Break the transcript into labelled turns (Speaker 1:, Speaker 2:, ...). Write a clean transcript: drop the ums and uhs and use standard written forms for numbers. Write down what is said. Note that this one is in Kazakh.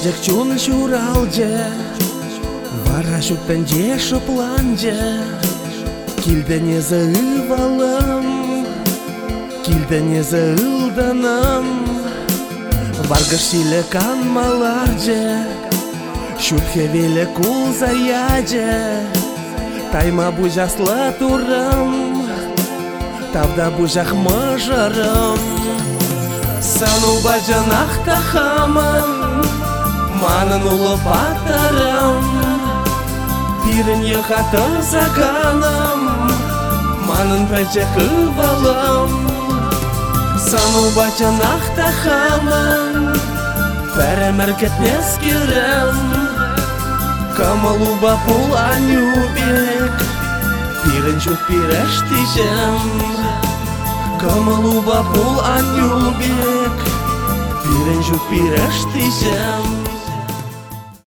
Speaker 1: Бәжік чун шуралже, вара шуттанже шопланже. Килдене заывалым, килдене заылданым. Варгаш силе канмаларже, шутхе веле кул заяже. Тайма бужасла турым, тавда бужах мажарым. Сану бажанах тахамын, манын улы паттарым. Пирін ехаты заганым, манын пәче хывалым. Сану бажанах тахамын, пәрәмір кетнес керім. Камалуба пул анюбек, пирін жүк пирәш тижем. Камалуба пул анюбек, пирін жүк пирәш тижем.